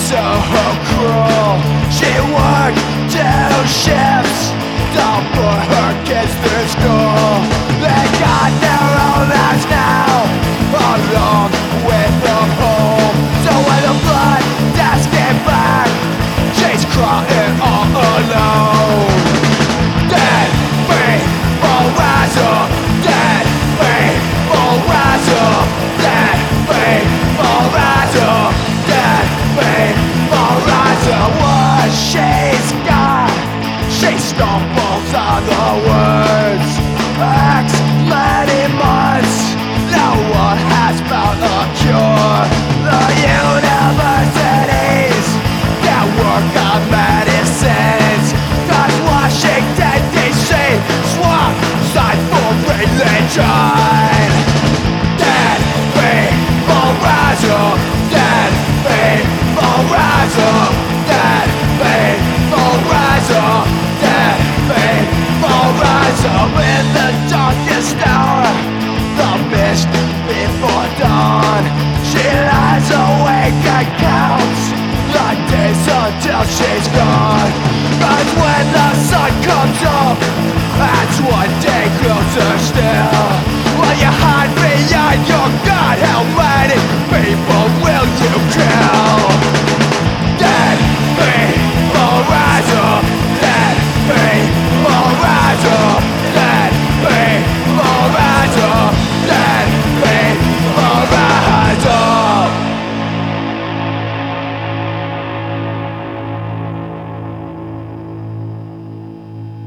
so cruel. She worked 2 shifts to put her kids through school. They got their own lives now, along with the home. So when the blood does get back, she's crying all alone. Dead people rise up, dead people rise up, dead people rise up, dead people rise up. What she's got, she stumbles on the words. X many months, no one has found a cure. The universities that work on medicines, 'cause Washington DC swap side for religion. Dead people rise up, dead people rise up, dead people rise up, dead people rise up. In the darkest hour, the mist before dawn, she lies awake and counts the days until she's gone.